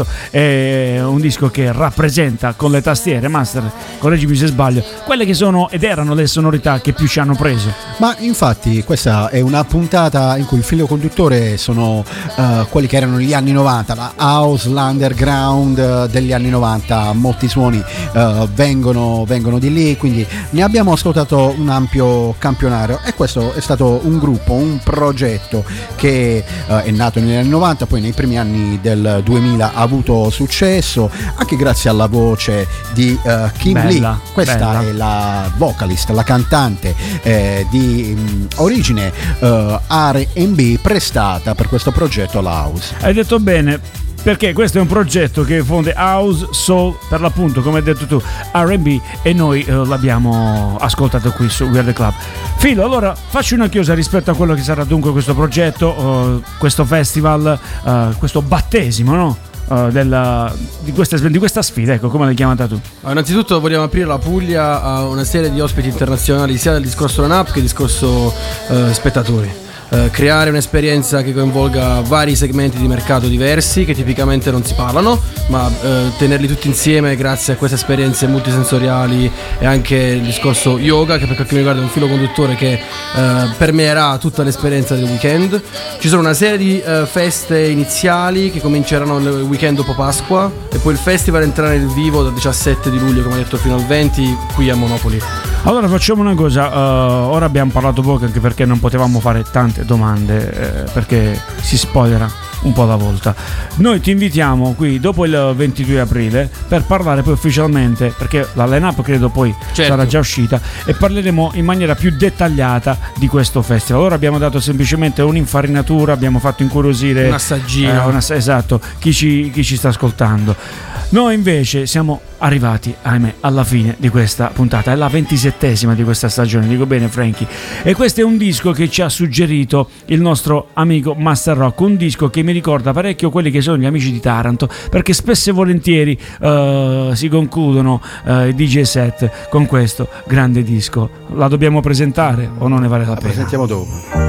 S2: è un disco che rappresenta con le tastiere, Master, correggimi se sbaglio, quelle che sono ed erano le sonorità che più ci hanno preso.
S3: Ma infatti questa è una puntata in cui il filo conduttore sono uh, quelli che erano gli anni novanta, la house, l'underground uh, degli anni novanta. Molti suoni uh, vengono, vengono di lì, quindi ne abbiamo ascoltato un ampio campionario, e questo è stato un gruppo, un progetto che uh, è nato negli anni novanta, poi nei primi anni del duemila ha avuto successo anche grazie alla voce di uh, Kim
S2: Bella,
S3: Lee. Questa
S2: bella.
S3: è la vocalist, la cantante eh, di mh, origine uh, R and B, prestata per questo progetto alla house.
S2: Hai detto bene, perché questo è un progetto che fonde house, soul, per l'appunto, come hai detto tu, R and B, e noi eh, l'abbiamo ascoltato qui su We Are The Club. Filo, allora facci una chiosa rispetto a quello che sarà dunque questo progetto, uh, questo festival, uh, questo battesimo, no? Uh, della, di, questa, di questa sfida, ecco, come l'hai chiamata tu?
S4: Innanzitutto vogliamo aprire la Puglia a una serie di ospiti internazionali, sia del discorso line-up che del discorso uh, spettatori. Uh, creare un'esperienza che coinvolga vari segmenti di mercato diversi che tipicamente non si parlano, ma uh, tenerli tutti insieme grazie a queste esperienze multisensoriali, e anche il discorso yoga, che per quel che mi riguarda è un filo conduttore che uh, permeerà tutta l'esperienza del weekend. Ci sono una serie di uh, feste iniziali che cominceranno il weekend dopo Pasqua, e poi il festival entrerà nel vivo dal diciassette di luglio, come detto, fino al venti qui a Monopoli.
S2: Allora facciamo una cosa, uh, ora abbiamo parlato poco anche perché non potevamo fare tante domande, eh, perché si spoilera un po' alla volta. Noi ti invitiamo qui dopo il ventidue aprile per parlare poi ufficialmente, perché la line-up credo poi
S4: certo.
S2: sarà già uscita, e parleremo in maniera più dettagliata di questo festival. Ora abbiamo dato semplicemente un'infarinatura, abbiamo fatto incuriosire
S4: un assaggino,
S2: eh, una, esatto, chi ci, chi ci sta ascoltando. Noi invece siamo arrivati, ahimè, alla fine di questa puntata, è la ventisettesima di questa stagione, dico bene Frankie, e questo è un disco che ci ha suggerito il nostro amico Master Rock, un disco che mi ricorda parecchio quelli che sono gli amici di Taranto, perché spesso e volentieri uh, si concludono uh, i D J set con questo grande disco. La dobbiamo presentare o non ne vale la,
S3: La
S2: pena?
S3: presentiamo dopo.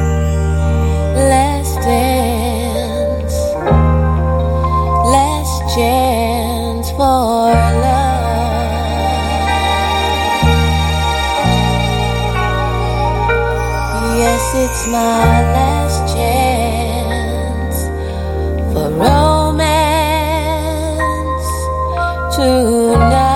S7: Let's dance, let's chance for love. Yes, it's my last chance for romance tonight.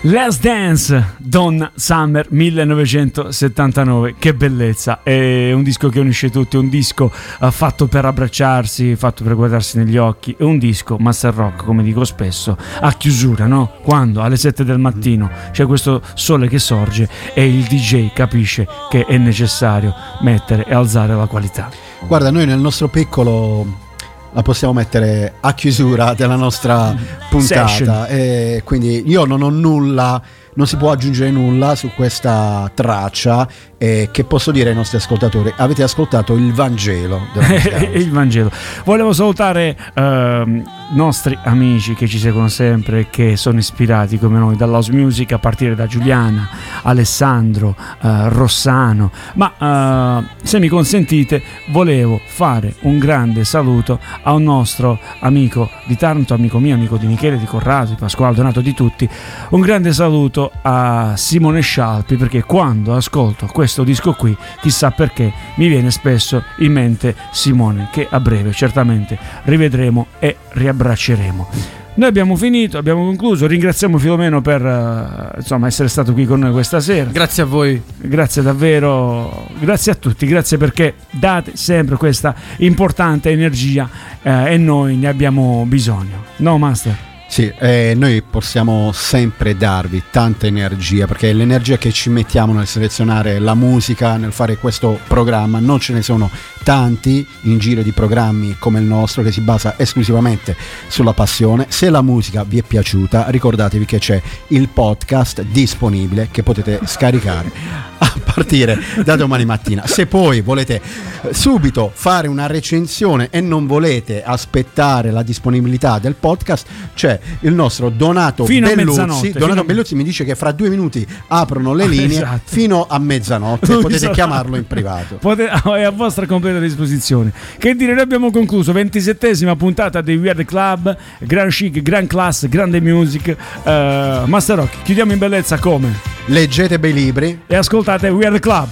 S2: Last Dance, Donna Summer millenovecentosettantanove, che bellezza, è un disco che unisce tutti, un disco uh, fatto per abbracciarsi, fatto per guardarsi negli occhi, è un disco Master Rock, come dico spesso, a chiusura, no? Quando alle sette del mattino c'è questo sole che sorge e il D J capisce che è necessario mettere e alzare la qualità.
S3: Guarda, noi nel nostro piccolo la possiamo mettere a chiusura della nostra puntata e quindi io non ho nulla, non si può aggiungere nulla su questa traccia. E che posso dire ai nostri ascoltatori? Avete ascoltato il Vangelo della musica.
S2: Il Vangelo. Volevo salutare eh, nostri amici che ci seguono sempre, che sono ispirati come noi dall'house music, a partire da Giuliana, Alessandro, eh, Rossano, ma eh, se mi consentite volevo fare un grande saluto a un nostro amico di Taranto, amico mio, amico di Michele, di Corrado, di Pasquale, Donato, di tutti. Un grande saluto a Simone Scialpi, perché quando ascolto questo disco qui, chissà perché mi viene spesso in mente Simone, che a breve certamente rivedremo e riabbracceremo. Noi abbiamo finito, abbiamo concluso. Ringraziamo Filomeno per uh, insomma essere stato qui con noi questa sera.
S4: Grazie a voi.
S2: Grazie davvero, grazie a tutti, grazie perché date sempre questa importante energia eh, e noi ne abbiamo bisogno, no Master?
S3: Sì, eh, noi possiamo sempre darvi tanta energia, perché l'energia che ci mettiamo nel selezionare la musica, nel fare questo programma, non ce ne sono tanti in giro di programmi come il nostro, che si basa esclusivamente sulla passione. Se la musica vi è piaciuta, ricordatevi che c'è il podcast disponibile che potete scaricare a partire da domani mattina. Se poi volete subito fare una recensione e non volete aspettare la disponibilità del podcast, c'è il nostro Donato
S2: fino
S3: Belluzzi. Donato
S2: fino
S3: Belluzzi mi dice che fra due minuti aprono le linee,
S2: esatto,
S3: fino a mezzanotte. Potete chiamarlo in privato.
S2: Potete, è a vostra completa disposizione. Che dire, noi abbiamo concluso ventisettesima puntata dei Weird Club, Grand Chic, Grand Class, grande music, uh, Master Rock. Chiudiamo in bellezza come?
S3: Leggete bei libri
S2: e ascoltate Weird Club.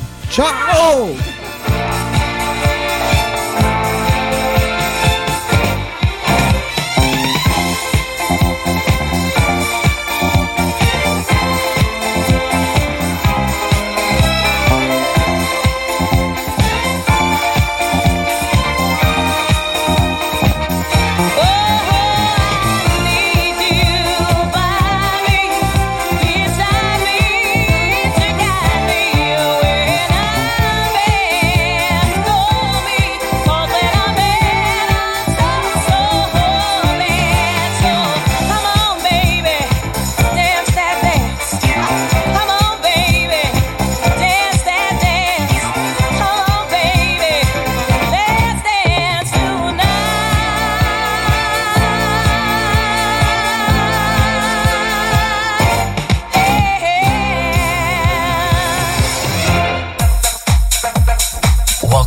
S3: Ciao!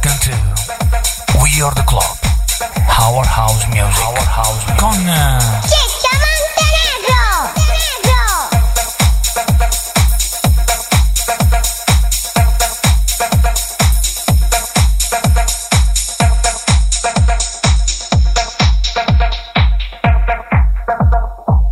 S1: Our house music. Our house music. Con uh,